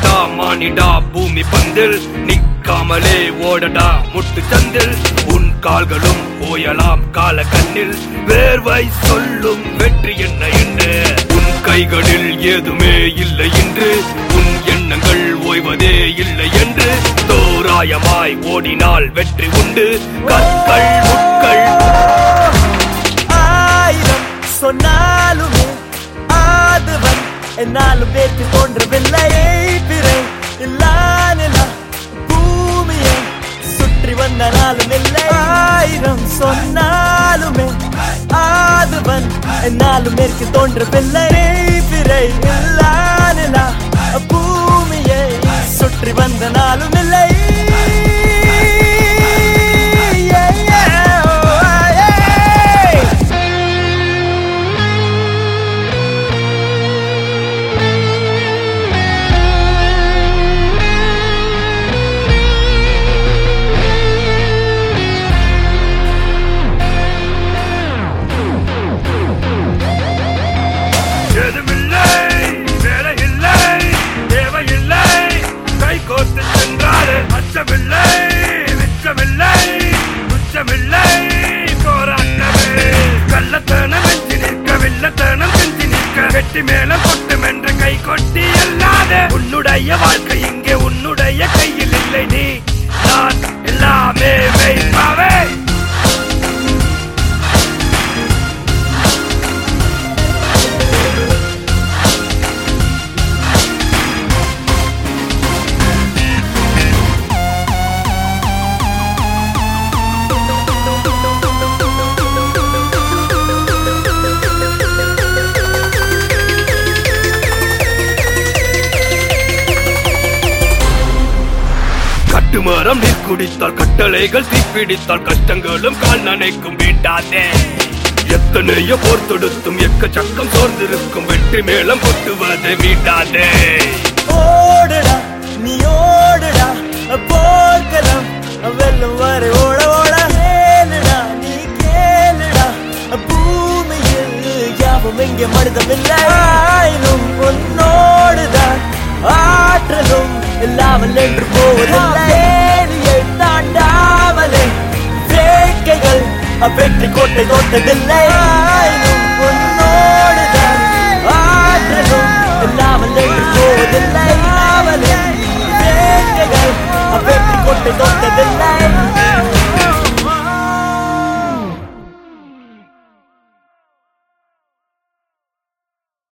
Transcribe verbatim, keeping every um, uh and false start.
ஆடடா மானிடா பூமி பந்தில் நிக்காமலே ஓடடா முட்டு சந்தில் உன் கால்களும் ஓயலாம் கால கண்ணில் வேர்வை சொல்லும் வெற்றி என்ன என்று உன் கைகளில் ஏதுமே இல்லை என்று உன் எண்ணங்கள் ஓய்வதே இல்லை என்று தோராயமாய் ஓடினால் வெற்றி உண்டு கற்கள் முட்கள் ஆயிரம் சொன்னாலுமே ஆதவன் என்னாலும் பேச்சு தோன்றவில்லை பிறை இல்லானிலா பூமியை சுற்றி வந்தாலும் இல்லை ஆயிரம் சொன்னாலுமே ஆதவன் என்னாலும் மேற்கு தோன்றவில்லை பிறை இல்லானிலா பூமியை சுற்றி வந்தாலும் இல்லை அச்சமில்லை மிச்சமில்லை குச்சமில்லை போராட்டமே கள்ளத்தனம் வெஞ்சி நிற்க வில்லத்தனம் செஞ்சு நிற்க வெட்டி மேல கொட்டும் என்று கை கொட்டி அல்லாத உன்னுடைய வாழ்க்கை இங்கே உன்னுடைய கையில் இல்லை நீ நான் எல்லாமே மெய்ப்பாவே மரம் நீர் குடித்தால் கட்டளைகள் தீப்பிடித்தால் கஷ்டங்களும் கால் நனைக்கும் வீட்டாதே எத்தனையோ போர் தொடுத்தும் எக்கச்சக்கம் சோர்ந்திருக்கும் வெற்றி மேளம் கொட்டுவதை வீட்டாதே ஓடுடா நீ ஓடுடா போர்க்களம் வெல்லும் வரை ஓட ஓட கேளுடா நீ கேளுடா பூமியில் யாவும் எங்கே மனிதமில்லை ஆயினும் உன்னோடுதான் ஆற்றலும் இல்லாமல் என்று போவதில்லை தாண்டாமலே வேட்கைகள் வெற்றி கோட்டை தோட்டதில்லை.